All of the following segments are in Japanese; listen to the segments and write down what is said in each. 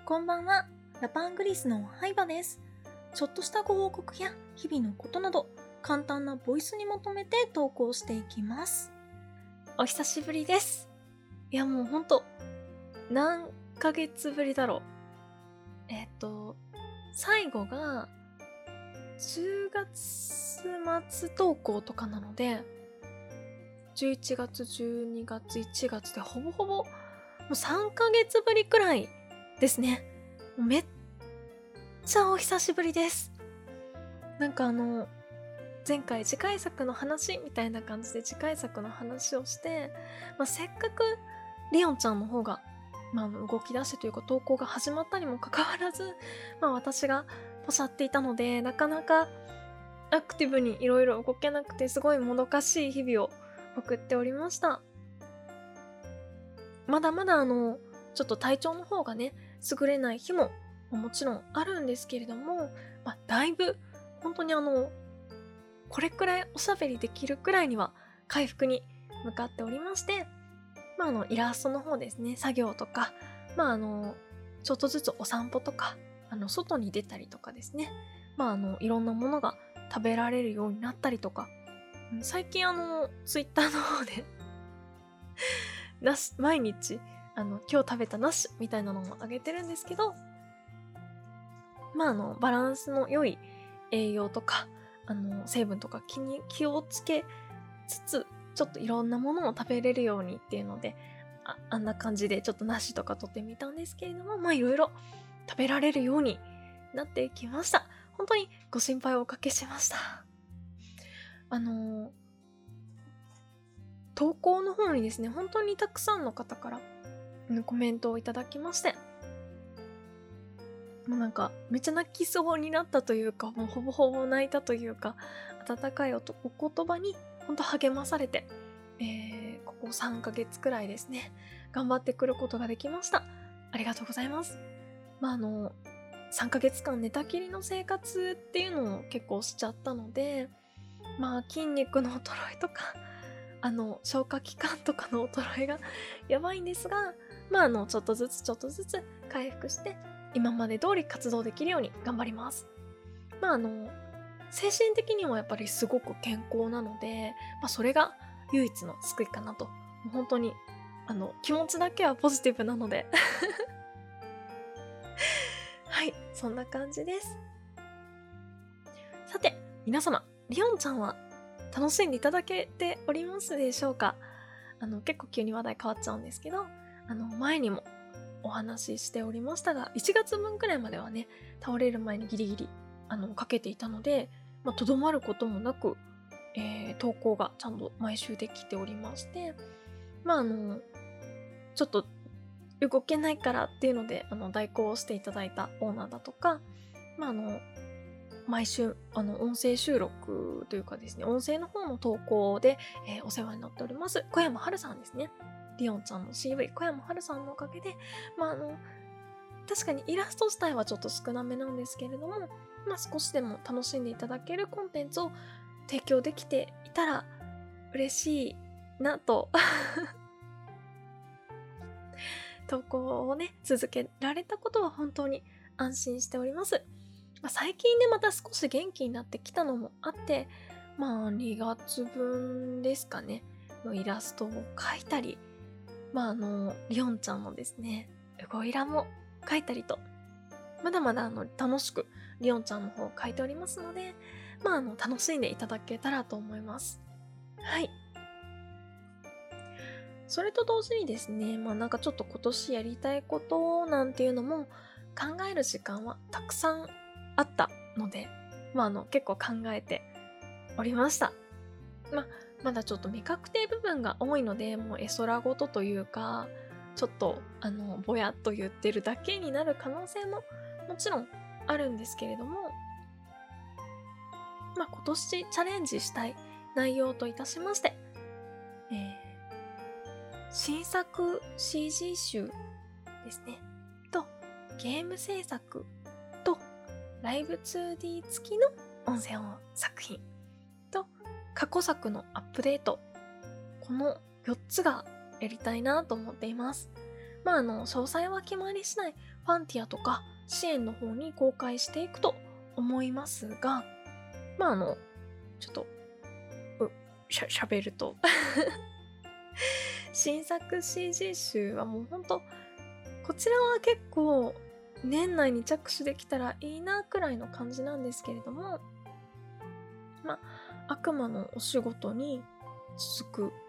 こんばんは。ラパングリスのハイバです。ちょっとしたご報告や日々のことなど、簡単なボイスにまとめて投稿していきます。お久しぶりです。いやもうほんと、何ヶ月ぶりだろう。最後が、10月末投稿とかなので、11月、12月、1月でほぼほぼ、もう3ヶ月ぶりくらいですね。めっちゃお久しぶりです。なんか前回次回作の話みたいな感じで次回作の話をして、せっかくリオンちゃんの方が、動き出してというか投稿が始まったにもかかわらず、私がポシャっていたので、なかなかアクティブにいろいろ動けなくてすごいもどかしい日々を送っておりました。まだまだちょっと体調の方がね、優れない日ももちろんあるんですけれども、だいぶ本当にこれくらいおしゃべりできるくらいには回復に向かっておりまして、イラストの方ですね、作業とか、ちょっとずつお散歩とか、外に出たりとかですね、いろんなものが食べられるようになったりとか、最近ツイッターの方で毎日今日食べたナッシュみたいなのもあげてるんですけど、バランスの良い栄養とか成分とか気をつけつつ、ちょっといろんなものを食べれるようにっていうので、あんな感じでちょっとナッシュとか取ってみたんですけれども、いろいろ食べられるようになってきました。本当にご心配をおかけしました。投稿の方にですね、本当にたくさんの方からコメントをいただきまして、もうなんかめっちゃ泣きそうになったというか、もうほぼほぼ泣いたというか、温かいお言葉に本当励まされて、ここ3ヶ月くらいですね、頑張ってくることができました。ありがとうございます。3ヶ月間寝たきりの生活っていうのを結構しちゃったので、筋肉の衰えとか、消化器官とかの衰えがやばいんですが、ちょっとずつ回復して、今まで通り活動できるように頑張ります。精神的にはやっぱりすごく健康なので、それが唯一の救いかなと。本当に、気持ちだけはポジティブなので。はい、そんな感じです。さて、皆様、リオンちゃんは楽しんでいただけておりますでしょうか？結構急に話題変わっちゃうんですけど、前にもお話ししておりましたが、1月分くらいまではね、倒れる前にギリギリ、かけていたので、とどまることもなく、投稿がちゃんと毎週できておりまして、ちょっと動けないからっていうので、代行をしていただいたオーナーだとか、毎週、音声収録というかですね、音声の方の投稿で、お世話になっております、小山春さんですね。リオンちゃんの CV、小山春さんのおかげで、確かにイラスト自体はちょっと少なめなんですけれども、少しでも楽しんでいただけるコンテンツを提供できていたら嬉しいなと投稿をね、続けられたことは本当に安心しております。最近でまた少し元気になってきたのもあって、2月分ですかね、のイラストを描いたり、リオンちゃんのですね、動イラも描いたりと、まだまだ楽しくリオンちゃんの方を描いておりますので、楽しんでいただけたらと思います。はい。それと同時にですね、なんかちょっと今年やりたいことなんていうのも考える時間はたくさんあったので、結構考えておりました。まだちょっと未確定部分が多いので、もう絵空事というか、ちょっとぼやっと言ってるだけになる可能性ももちろんあるんですけれども、今年チャレンジしたい内容といたしまして、新作 CG 集ですね。と、ゲーム制作と、ライブ 2D 付きの音声作品と、過去作のアップデート。この4つがやりたいなと思っています。詳細は決まり次第、 ファンティアとか支援の方に公開していくと思いますが、ちょっと喋ると新作 CG 集はもうほんと、こちらは結構年内に着手できたらいいなくらいの感じなんですけれども、悪魔のお仕事に続く、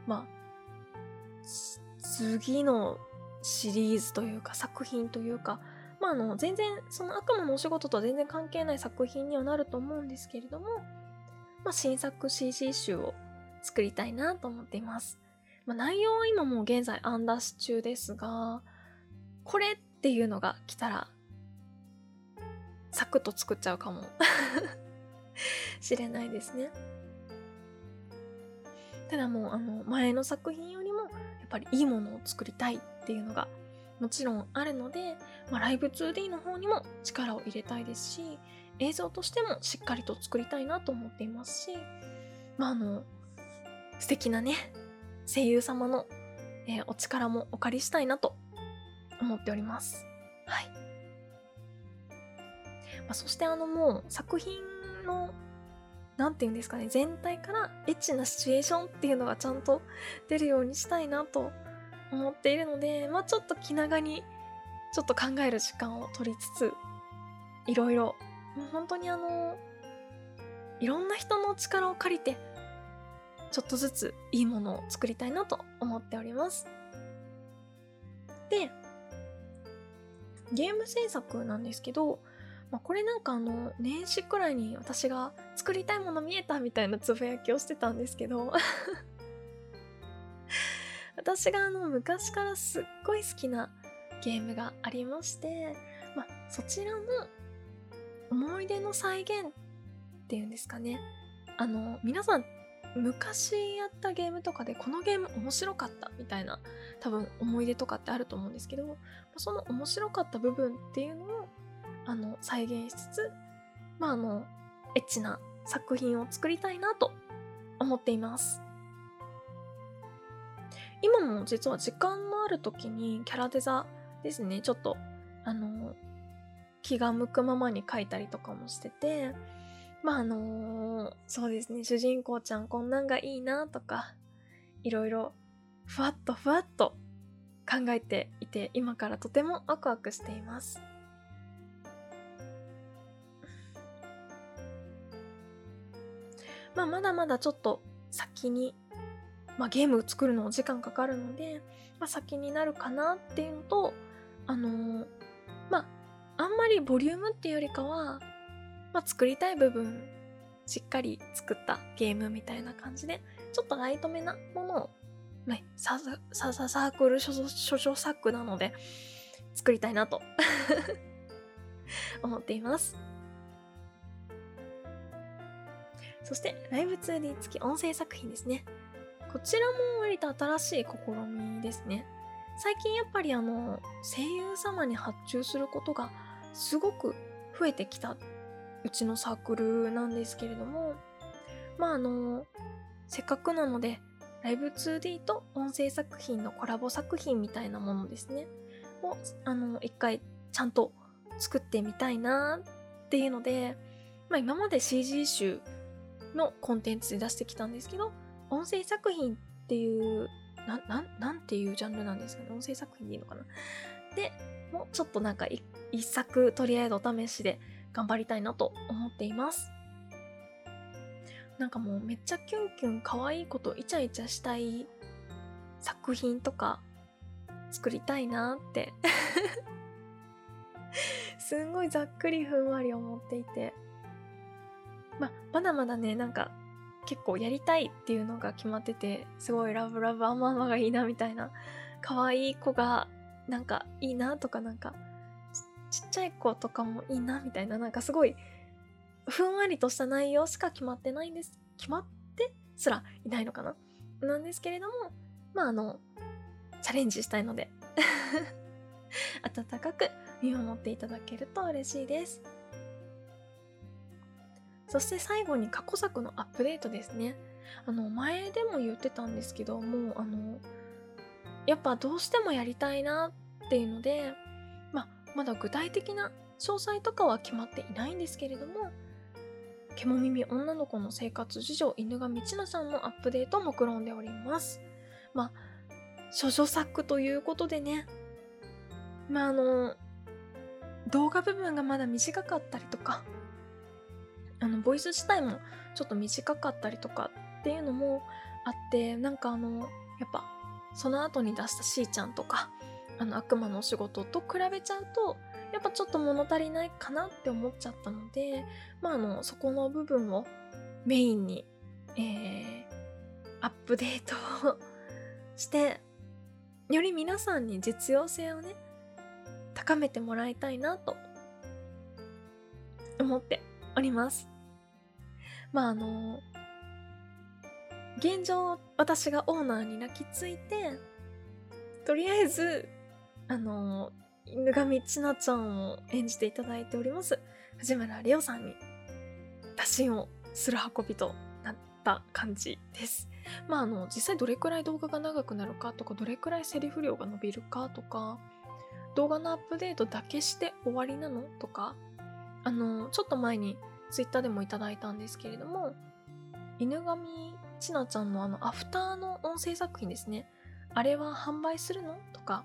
次のシリーズというか作品というか、全然その悪魔のお仕事とは全然関係ない作品にはなると思うんですけれども、新作 CG 集を作りたいなと思っています。内容は今もう現在案出し中ですが、これっていうのが来たらサクッと作っちゃうかもしれないですね。ただもう前の作品よりもやっぱりいいものを作りたいっていうのがもちろんあるので、ライブ 2D の方にも力を入れたいですし、映像としてもしっかりと作りたいなと思っていますし、素敵なね声優様の、お力もお借りしたいなと思っております。はい。そしてもう作品のなんていうんですかね、全体からエッチなシチュエーションっていうのがちゃんと出るようにしたいなと思っているので、ちょっと気長にちょっと考える時間を取りつつ、いろいろもう本当にいろんな人の力を借りてちょっとずついいものを作りたいなと思っております。で、ゲーム制作なんですけど、これなんか年始くらいに私が作りたいもの見えたみたいなつぶやきをしてたんですけど私が昔からすっごい好きなゲームがありまして、そちらの思い出の再現っていうんですかね。皆さん昔やったゲームとかでこのゲーム面白かったみたいな多分思い出とかってあると思うんですけど、その面白かった部分っていうのを再現しつつ、エッチな作品を作りたいなと思っています。今も実は時間のある時にキャラデザですね、ちょっと気が向くままに描いたりとかもしてて、そうですね、主人公ちゃんこんなんがいいなとか、いろいろふわっと考えていて、今からとてもワクワクしています。まだまだちょっと先に、ゲーム作るのお時間かかるので、先になるかなっていうのと、あんまりボリュームっていうよりかは、作りたい部分しっかり作ったゲームみたいな感じで、ちょっとライトめなものを、サークル処女作なので作りたいなと思っています。そしてライブ 2D 付き音声作品ですね。こちらも割と新しい試みですね。最近やっぱり声優様に発注することがすごく増えてきたうちのサークルなんですけれども、せっかくなのでライブ 2D と音声作品のコラボ作品みたいなものですねを一回ちゃんと作ってみたいなっていうので、今まで CG 集のコンテンツで出してきたんですけど、音声作品っていうなんていうジャンルなんですかね。音声作品でいいのかな。でもうちょっと一作とりあえずお試しで頑張りたいなと思っています。もうめっちゃキュンキュン可愛いことイチャイチャしたい作品とか作りたいなってすんごいざっくりふんわり思っていて、まだまだね結構やりたいっていうのが決まってて、すごいラブラブ甘々がいいなみたいな、可愛い子がいいなとか、ちっちゃい子とかもいいなみたいな、すごいふんわりとした内容しか決まってないんです。決まってすらいないのかななんですけれども、チャレンジしたいので温かく見守っていただけると嬉しいです。そして最後に過去作のアップデートですね。前でも言ってたんですけども、やっぱどうしてもやりたいなっていうので、 まだ具体的な詳細とかは決まっていないんですけれども、獣耳女の子の生活事情、犬神千奈ちゃんのアップデートを目論んでおります。処女作ということでね、動画部分がまだ短かったりとか、ボイス自体もちょっと短かったりとかっていうのもあって、やっぱその後に出したしーちゃんとか悪魔のお仕事と比べちゃうとやっぱちょっと物足りないかなって思っちゃったので、そこの部分をメインに、アップデートをしてより皆さんに実用性をね高めてもらいたいなと思っております。現状私がオーナーに泣きついて、とりあえず犬神千奈ちゃんを演じていただいております藤村りおさんに打診をする運びとなった感じです。実際どれくらい動画が長くなるかとか、どれくらいセリフ量が伸びるかとか、動画のアップデートだけして終わりなのとか、ちょっと前にツイッターでもいただいたんですけれども、犬神千奈ちゃんのアフターの音声作品ですね、あれは販売するのとか、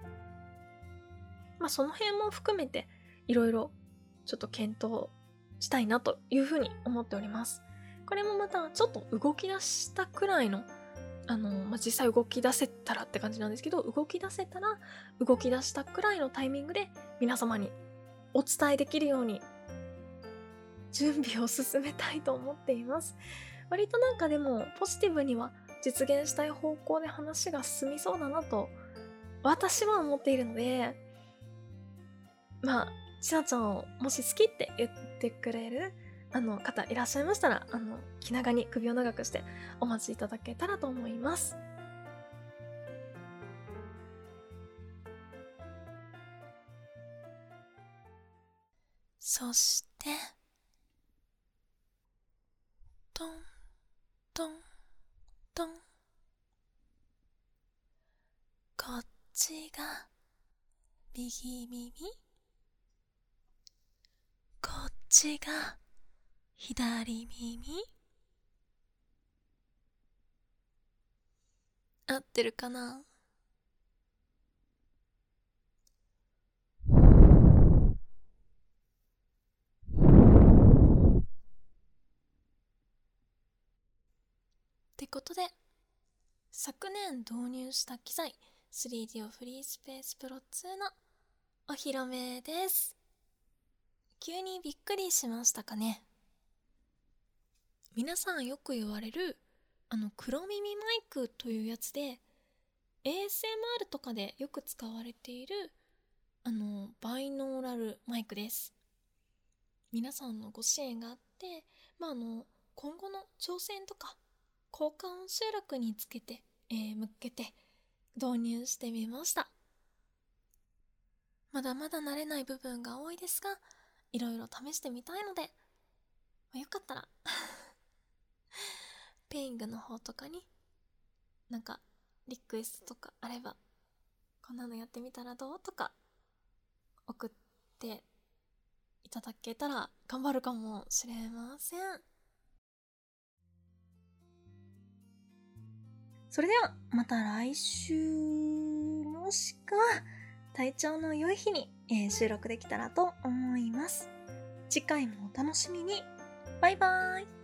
その辺も含めていろいろちょっと検討したいなというふうに思っております。これもまたちょっと動き出したくらいの実際動き出せたらって感じなんですけど、動き出したくらいのタイミングで皆様にお伝えできるように準備を進めたいと思っています。割とでもポジティブには実現したい方向で話が進みそうだなと私は思っているので、ちなちゃんをもし好きって言ってくれる方いらっしゃいましたら、気長に首を長くしてお待ちいただけたらと思います。そしてトントントン、こっちが右耳、こっちが左耳、合ってるかな？ってことで、昨年導入した機材 3D フリースペースプロ2のお披露目です。急にびっくりしましたかね。皆さんよく言われる黒耳マイクというやつで ASMR とかでよく使われているバイノーラルマイクです。皆さんのご支援があって、今後の挑戦とか効果音集落につけて、向けて導入してみました。まだまだ慣れない部分が多いですが、いろいろ試してみたいので、よかったらペイングの方とかにリクエストとかあれば、こんなのやってみたらどうとか送っていただけたら頑張るかもしれません。それではまた来週、もしくは体調の良い日に、収録できたらと思います。次回もお楽しみに。バイバーイ。